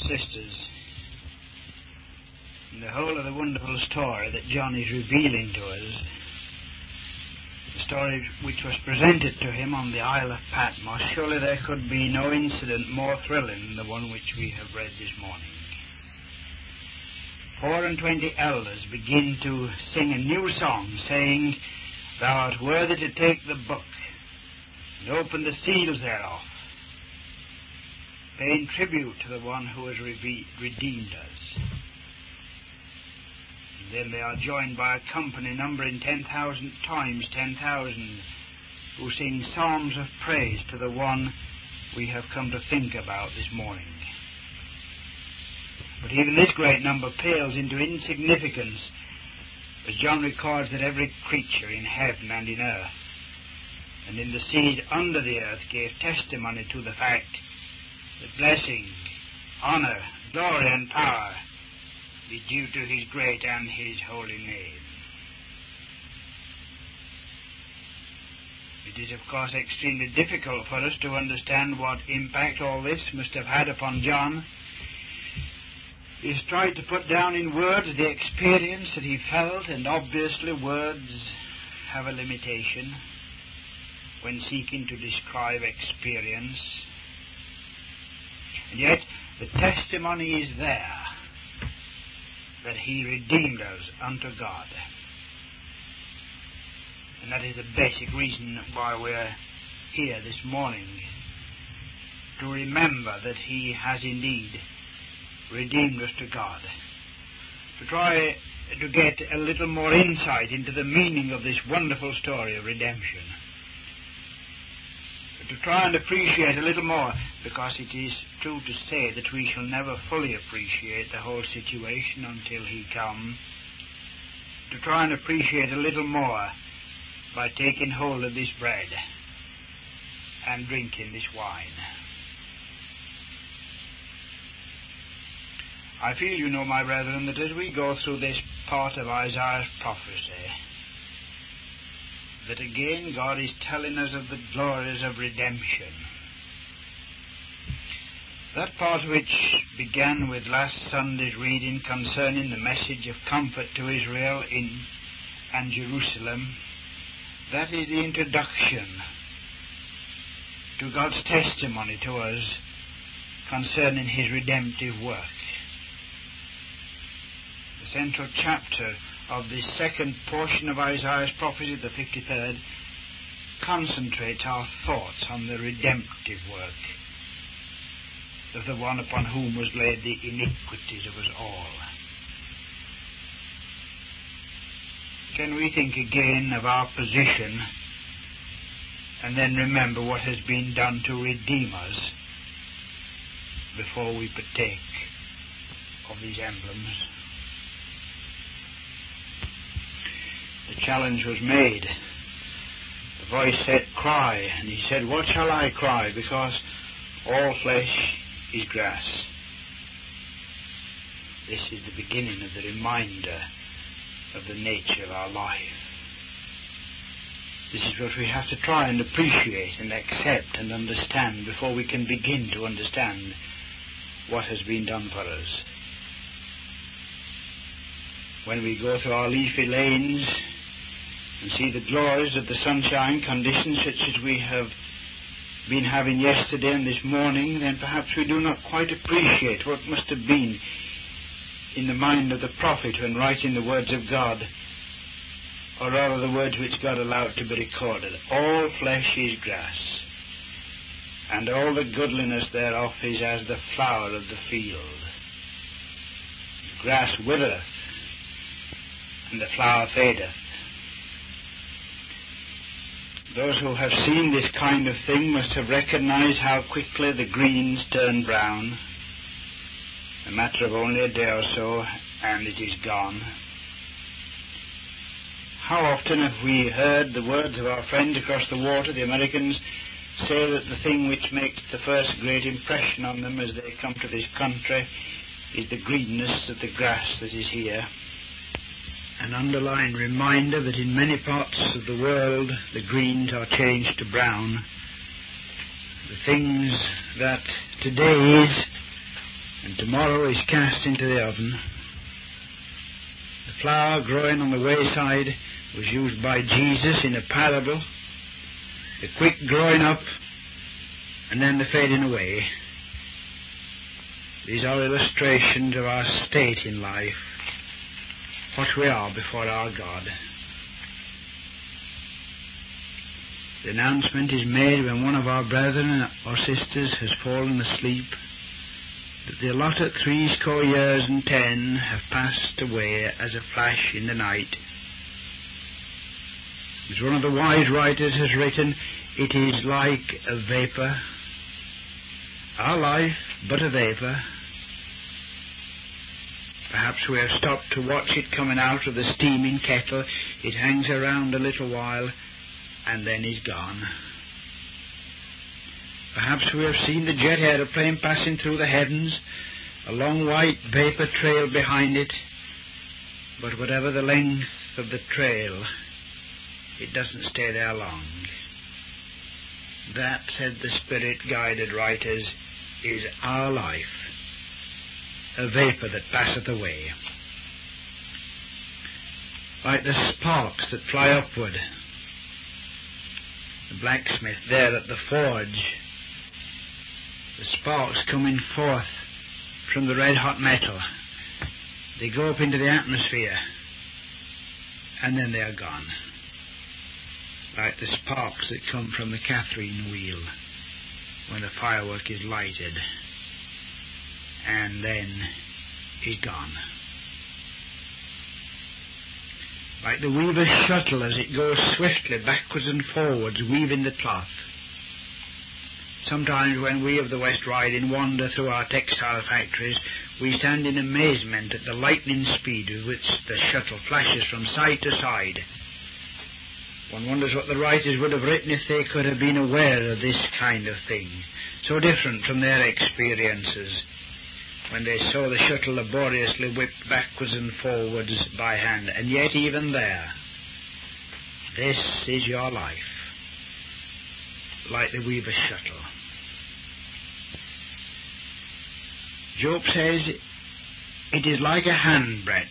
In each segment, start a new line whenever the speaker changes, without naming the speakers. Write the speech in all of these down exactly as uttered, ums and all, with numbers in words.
sisters, in the whole of the wonderful story that John is revealing to us, the story which was presented to him on the Isle of Patmos, surely there could be no incident more thrilling than the one which we have read this morning. Four and twenty elders begin to sing a new song, saying, "Thou art worthy to take the book and open the seals thereof," paying tribute to the one who has redeemed us. And then they are joined by a company numbering ten thousand times ten thousand, who sing psalms of praise to the one we have come to think about this morning. But even this great number pales into insignificance as John records that every creature in heaven and in earth and in the seas under the earth gave testimony to the fact that blessing, honor, glory, and power be due to his great and his holy name. It is, of course, extremely difficult for us to understand what impact all this must have had upon John. He has tried to put down in words the experience that he felt, and obviously words have a limitation when seeking to describe experience. And yet, the testimony is there that he redeemed us unto God. And that is the basic reason why we're here this morning, to remember that he has indeed redeemed us to God, to try to get a little more insight into the meaning of this wonderful story of redemption, to try and appreciate a little more, because it is true to say that we shall never fully appreciate the whole situation until he comes, to try and appreciate a little more by taking hold of this bread and drinking this wine. I feel, you know, my brethren, that as we go through this part of Isaiah's prophecy, that again God is telling us of the glories of redemption. That part which began with last Sunday's reading concerning the message of comfort to Israel in and Jerusalem, that is the introduction to God's testimony to us concerning his redemptive work. The central chapter of the second portion of Isaiah's prophecy, the fifty-third, concentrates our thoughts on the redemptive work of the one upon whom was laid the iniquities of us all. Can we think again of our position and then remember what has been done to redeem us before we partake of these emblems? The challenge was made. The voice said, "Cry." And he said, "What shall I cry? Because all flesh is grass." This is the beginning of the reminder of the nature of our life. This is what we have to try and appreciate and accept and understand before we can begin to understand what has been done for us. When we go through our leafy lanes and see the glories of the sunshine conditions such as we have been having yesterday and this morning, then perhaps we do not quite appreciate what must have been in the mind of the prophet when writing the words of God, or rather the words which God allowed to be recorded. All flesh is grass, and all the goodliness thereof is as the flower of the field. The grass withereth, and the flower fadeth. Those who have seen this kind of thing must have recognized how quickly the greens turn brown. A matter of only a day or so, and it is gone. How often have we heard the words of our friends across the water, the Americans, say that the thing which makes the first great impression on them as they come to this country is the greenness of the grass that is here. An underlying reminder that in many parts of the world the greens are changed to brown. The things that today is and tomorrow is cast into the oven. The flower growing on the wayside was used by Jesus in a parable. The quick growing up and then the fading away. These are illustrations of our state in life, what we are before our God. The announcement is made when one of our brethren or sisters has fallen asleep, that the allotted threescore years and ten have passed away as a flash in the night. As one of the wise writers has written, it is like a vapour. Our life but a vapour. Perhaps we have stopped to watch it coming out of the steaming kettle. It hangs around a little while and then is gone. Perhaps we have seen the jet aeroplane passing through the heavens, a long white vapour trail behind it, but whatever the length of the trail, it doesn't stay there long. That, said the Spirit-guided writers, is our life, a vapour that passeth away. Like the sparks that fly upward, the blacksmith there at the forge, the sparks coming forth from the red-hot metal, they go up into the atmosphere, and then they are gone. Like the sparks that come from the Catherine wheel when the firework is lighted, and then is gone. Like the weaver's shuttle as it goes swiftly backwards and forwards, weaving the cloth. Sometimes when we of the West Riding wander through our textile factories, we stand in amazement at the lightning speed with which the shuttle flashes from side to side. One wonders what the writers would have written if they could have been aware of this kind of thing, so different from their experiences, when they saw the shuttle laboriously whipped backwards and forwards by hand. And yet even there, this is your life, like the weaver's shuttle. Job says, it is like a handbreadth,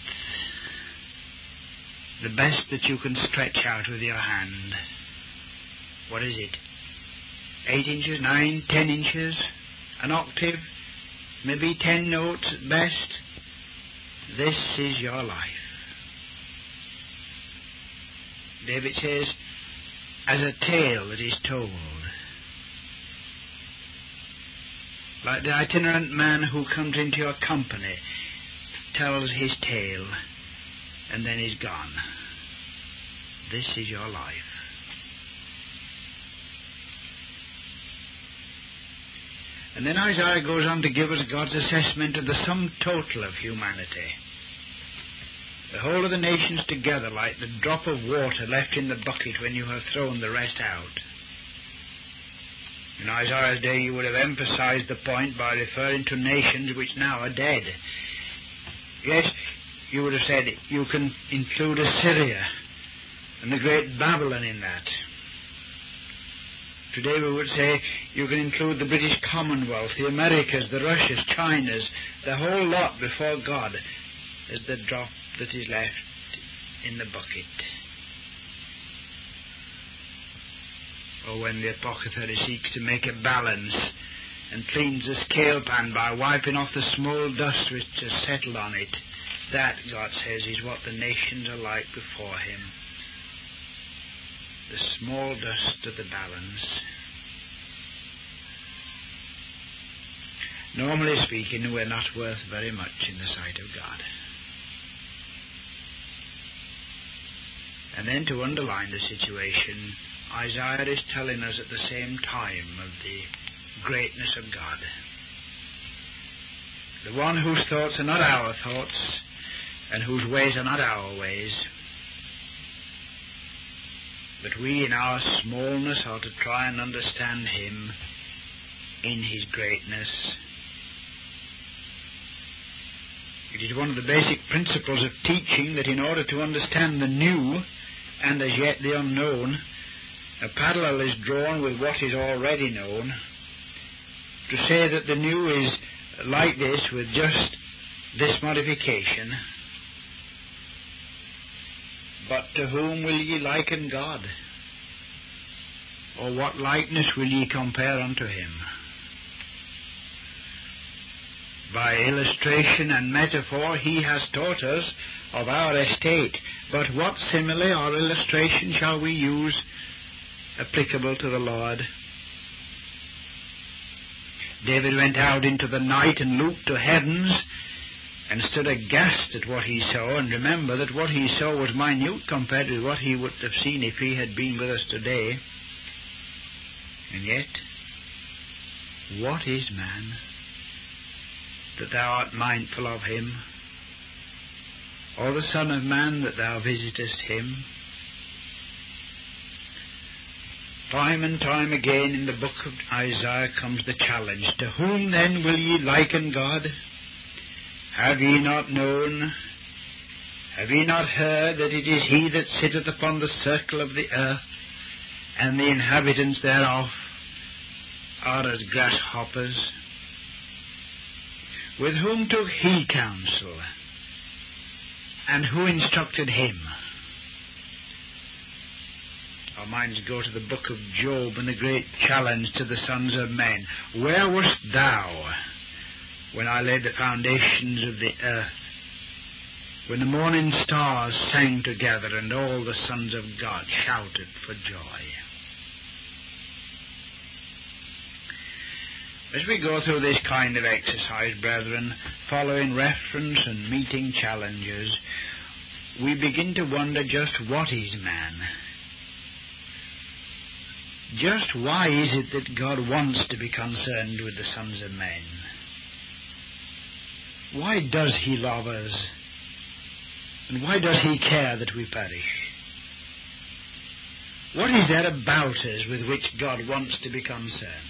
the best that you can stretch out with your hand. What is it? Eight inches, nine, ten inches, an octave, maybe ten notes at best. This is your life. David says, as a tale that is told. Like the itinerant man who comes into your company, tells his tale, and then is gone. This is your life. And then Isaiah goes on to give us God's assessment of the sum total of humanity. The whole of the nations together, like the drop of water left in the bucket when you have thrown the rest out. In Isaiah's day you would have emphasized the point by referring to nations which now are dead. Yes, you would have said you can include Assyria and the great Babylon in that. Today we would say you can include the British Commonwealth, the Americas, the Russias, Chinas, the whole lot before God as the drop that is left in the bucket. Or when the apothecary seeks to make a balance and cleans the scale pan by wiping off the small dust which has settled on it, that, God says, is what the nations are like before him. The small dust of the balance. Normally speaking, we're not worth very much in the sight of God. And then to underline the situation, Isaiah is telling us at the same time of the greatness of God. The one whose thoughts are not our thoughts, and whose ways are not our ways. But we in our smallness are to try and understand him in his greatness. It is one of the basic principles of teaching that in order to understand the new and as yet the unknown, a parallel is drawn with what is already known. To say that the new is like this with just this modification. But to whom will ye liken God? Or what likeness will ye compare unto him? By illustration and metaphor he has taught us of our estate. But what simile or illustration shall we use applicable to the Lord? David went out into the night and looked to heavens and stood aghast at what he saw. And remember that what he saw was minute compared with what he would have seen if he had been with us today. And yet, what is man, that thou art mindful of him, or the Son of Man, that thou visitest him? Time and time again in the book of Isaiah comes the challenge. To whom then will ye liken God? Have ye not known? Have ye not heard that it is he that sitteth upon the circle of the earth, and the inhabitants thereof are as grasshoppers? With whom took he counsel? And who instructed him? Our minds go to the book of Job and the great challenge to the sons of men. Where wast thou when I laid the foundations of the earth, when the morning stars sang together and all the sons of God shouted for joy? As we go through this kind of exercise, brethren, following reference and meeting challenges, we begin to wonder just what is man? Just why is it that God wants to be concerned with the sons of men? Why does he love us? And why does he care that we perish? What is there about us with which God wants to be concerned?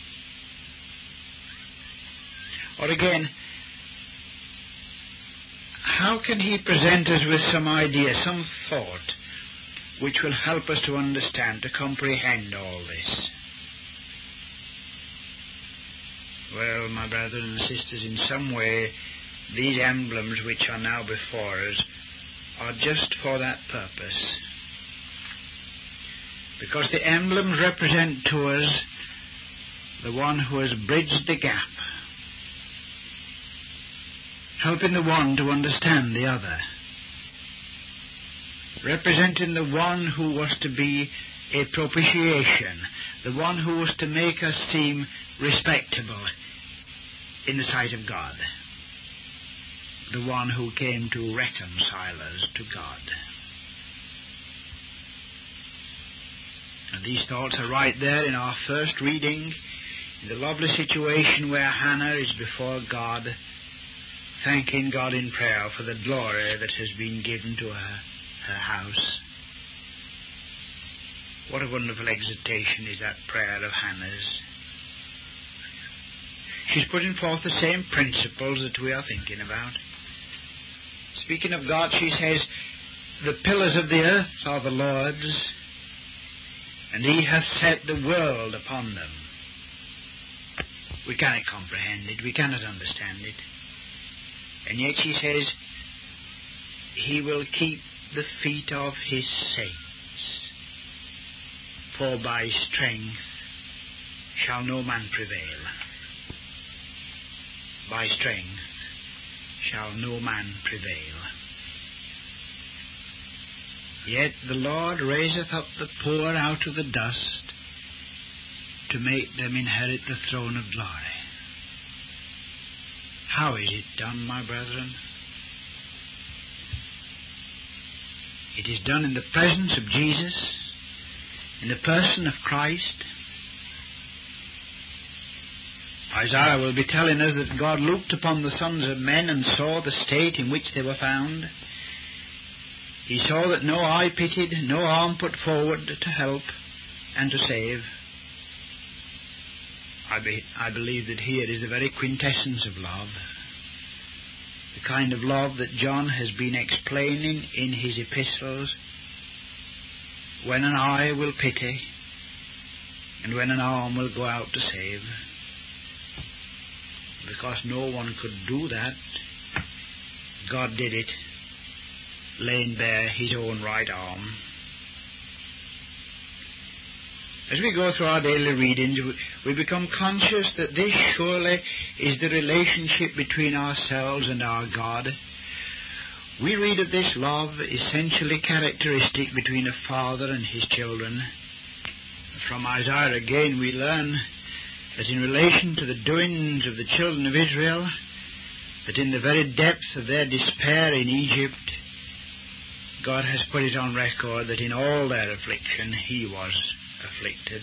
Or again, how can he present us with some idea, some thought, which will help us to understand, to comprehend all this? Well, my brothers and sisters, in some way, these emblems which are now before us are just for that purpose. Because the emblems represent to us the one who has bridged the gap, helping the one to understand the other, representing the one who was to be a propitiation, the one who was to make us seem respectable in the sight of God, the one who came to reconcile us to God. And these thoughts are right there in our first reading, in the lovely situation where Hannah is before God, thanking God in prayer for the glory that has been given to her, her house. What a wonderful exhortation is that prayer of Hannah's. She's putting forth the same principles that we are thinking about. Speaking of God, she says, the pillars of the earth are the Lord's, and he hath set the world upon them. We cannot comprehend it, we cannot understand it. And yet she says, he will keep the feet of his saints, for by strength shall no man prevail. By strength shall no man prevail. Yet the Lord raiseth up the poor out of the dust, to make them inherit the throne of glory. How is it done, my brethren? It is done in the presence of Jesus, in the person of Christ. Isaiah will be telling us that God looked upon the sons of men and saw the state in which they were found. He saw that no eye pitied, no arm put forward to help and to save. I, be, I believe that here is the very quintessence of love, the kind of love that John has been explaining in his epistles, when an eye will pity and when an arm will go out to save. Because no one could do that, God did it, laying bare his own right arm. As we go through our daily readings, we become conscious that this surely is the relationship between ourselves and our God. We read of this love essentially characteristic between a father and his children. From Isaiah again we learn that in relation to the doings of the children of Israel, that in the very depth of their despair in Egypt, God has put it on record that in all their affliction he was afflicted.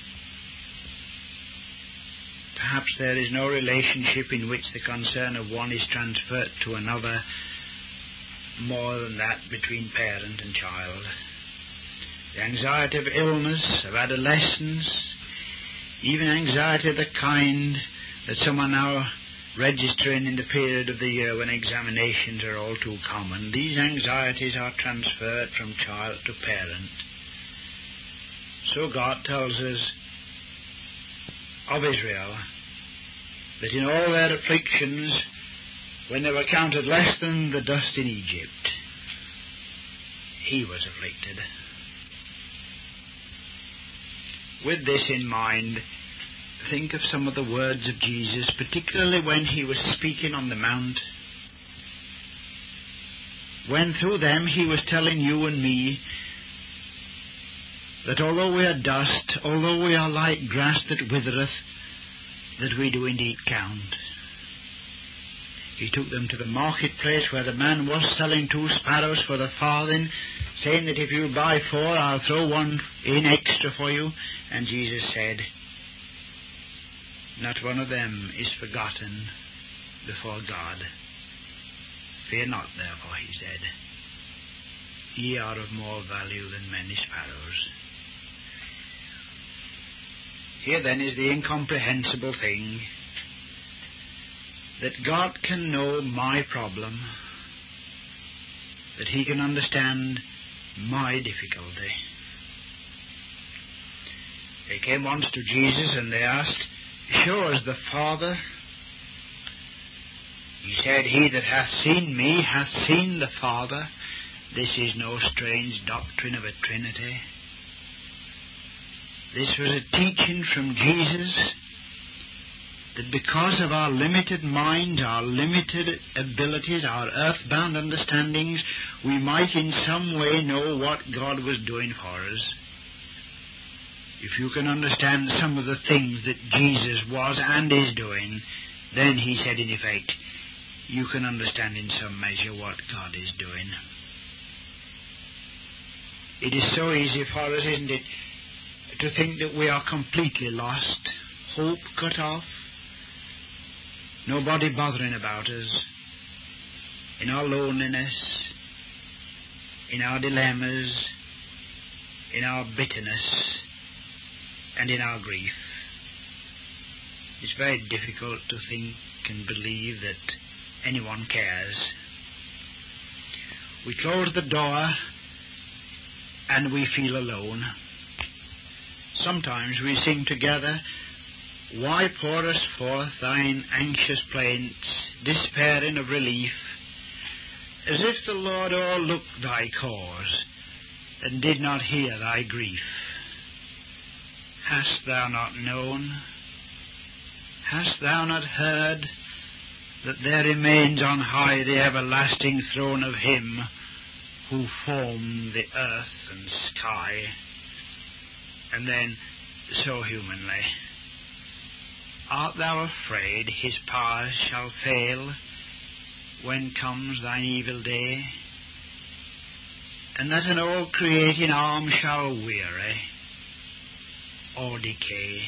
Perhaps there is no relationship in which the concern of one is transferred to another more than that between parent and child. The anxiety of illness, of adolescence, even anxiety of the kind that some are now registering in the period of the year when examinations are all too common, these anxieties are transferred from child to parent. So God tells us of Israel that in all their afflictions, when they were counted less than the dust in Egypt, he was afflicted. With this in mind, think of some of the words of Jesus, particularly when he was speaking on the Mount, when through them he was telling you and me that although we are dust, although we are like grass that withereth, that we do indeed count. He took them to the marketplace where the man was selling two sparrows for the farthing, saying that if you buy four, I'll throw one in extra for you. And Jesus said, not one of them is forgotten before God. Fear not, therefore, he said. Ye are of more value than many sparrows. Here then is the incomprehensible thing, that God can know my problem, that he can understand my difficulty. They came once to Jesus and they asked, show us the Father. He said, he that hath seen me hath seen the Father. This is no strange doctrine of a Trinity. This was a teaching from Jesus that because of our limited minds, our limited abilities, our earthbound understandings, we might in some way know what God was doing for us. If you can understand some of the things that Jesus was and is doing, then, he said in effect, you can understand in some measure what God is doing. It is so easy for us, isn't it, to think that we are completely lost, hope cut off, nobody bothering about us, in our loneliness, in our dilemmas, in our bitterness, and in our grief. It's very difficult to think and believe that anyone cares. We close the door and we feel alone. Sometimes we sing together, why pourest forth thine anxious plaints, despairing of relief, as if the Lord o'erlooked thy cause, and did not hear thy grief? Hast thou not known? Hast thou not heard that there remains on high the everlasting throne of him who formed the earth and sky? And then, so humanly, art thou afraid his power shall fail when comes thine evil day, and that an all-creating arm shall weary or decay?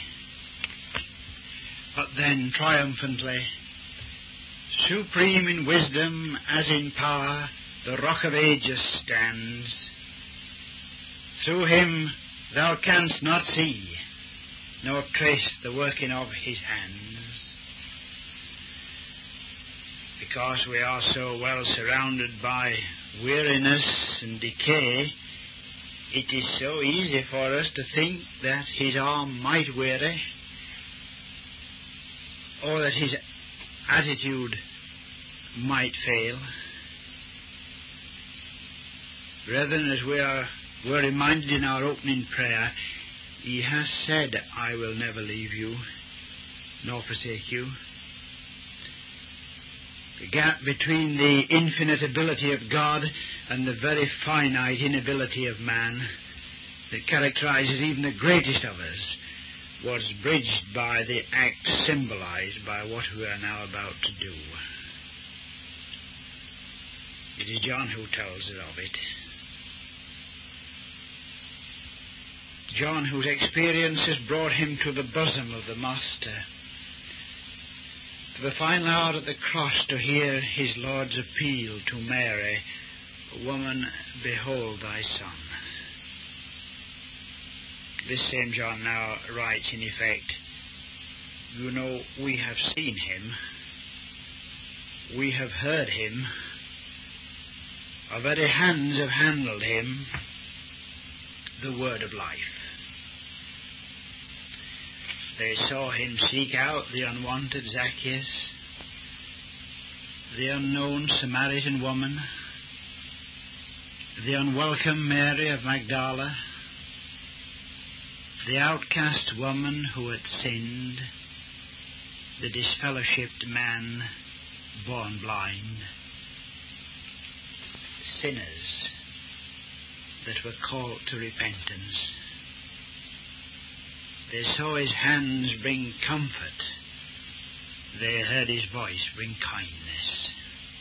But then, triumphantly, supreme in wisdom as in power, the Rock of Ages stands. Through him thou canst not see, nor trace the working of his hands. Because we are so well surrounded by weariness and decay, it is so easy for us to think that his arm might weary, or that his attitude might fail. Brethren, as we are were reminded in our opening prayer, He has said, I will never leave you nor forsake you. The gap between the infinite ability of God and the very finite inability of man that characterizes even the greatest of us was bridged by the act symbolized by what we are now about to do. It is John who tells us of it. John, whose experience has brought him to the bosom of the Master, to the final hour at the cross, to hear his Lord's appeal to Mary, Woman, behold thy son. This same John now writes, in effect, you know, we have seen him, we have heard him, our very hands have handled him, the word of life. They saw him seek out the unwanted Zacchaeus, the unknown Samaritan woman, the unwelcome Mary of Magdala, the outcast woman who had sinned, the disfellowshipped man born blind, sinners that were called to repentance. They saw his hands bring comfort. They heard his voice bring kindness.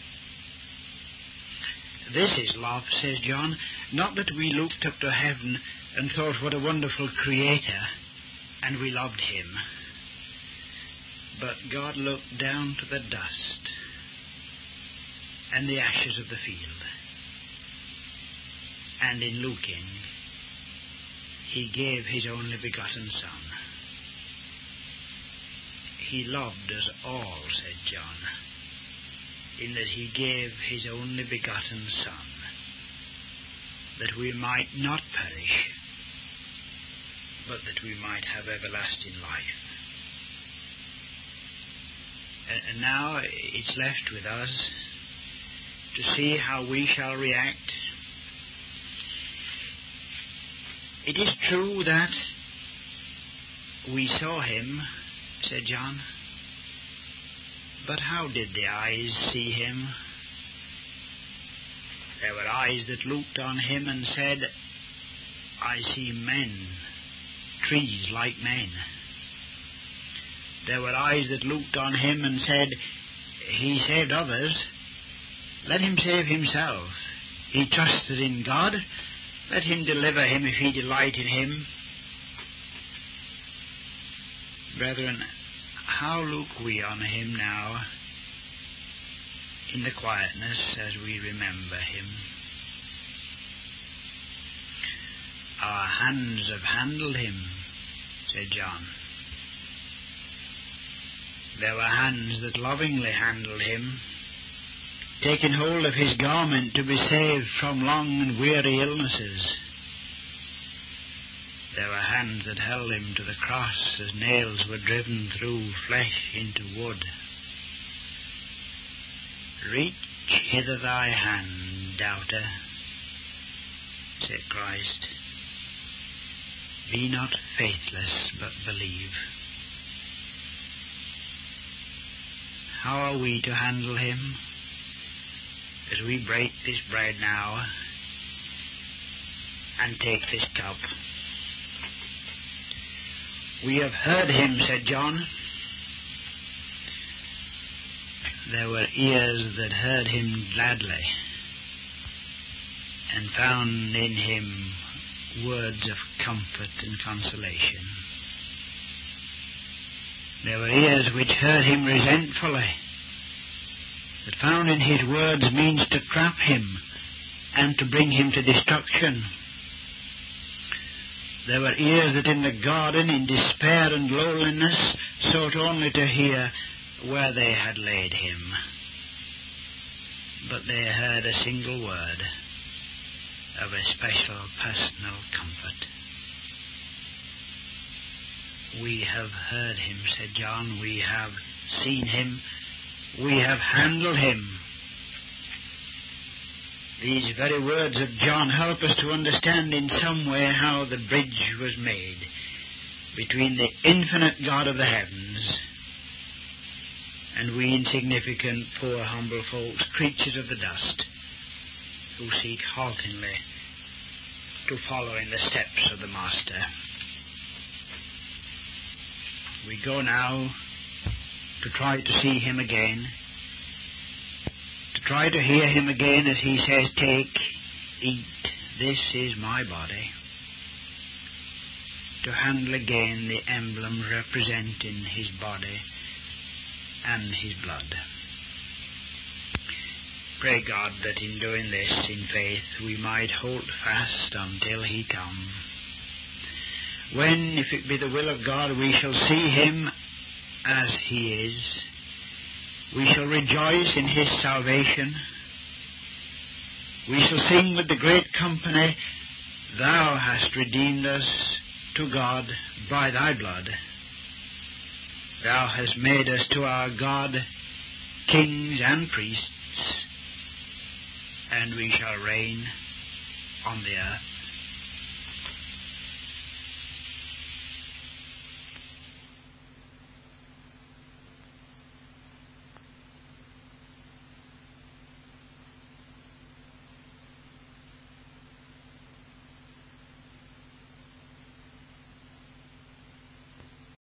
This is love, says John, not that we looked up to heaven and thought what a wonderful Creator, and we loved him. But God looked down to the dust and the ashes of the field, and in looking, he gave his only begotten Son. He loved us all, said John, in that he gave his only begotten Son, that we might not perish, but that we might have everlasting life. And, and now it's left with us to see how we shall react. It is true that we saw him, said John, but how did the eyes see him? There were eyes that looked on him and said, I see men, trees like men. There were eyes that looked on him and said, he saved others, let him save himself. He trusted in God, let him deliver him if he delight in him. Brethren, how look we on him now in the quietness as we remember him? Our hands have handled him, said John. There were hands that lovingly handled him, taking hold of his garment to be saved from long and weary illnesses. There were hands that held him to the cross as nails were driven through flesh into wood. Reach hither thy hand, doubter, said Christ. Be not faithless, but believe. How are we to handle him? As we break this bread now and take this cup. We have heard him, said John. There were ears that heard him gladly and found in him words of comfort and consolation. There were ears which heard him resentfully, that found in his words means to trap him and to bring him to destruction. There were ears that in the garden, in despair and loneliness, sought only to hear where they had laid him. But they heard a single word of a special personal comfort. We have heard him, said John. We have seen him. we have handled him. These very words of John help us to understand in some way how the bridge was made between the infinite God of the heavens and we insignificant, poor, humble folks, creatures of the dust, who seek haltingly to follow in the steps of the Master. We go now to try to see him again, to try to hear him again as he says, "Take, eat, this is my body," to handle again the emblem representing his body and his blood. Pray God that in doing this in faith we might hold fast until he come, when, if it be the will of God, we shall see him as he is. We shall rejoice in his salvation. We shall sing with the great company, "Thou hast redeemed us to God by thy blood. Thou hast made us to our God kings and priests, and we shall reign on the earth."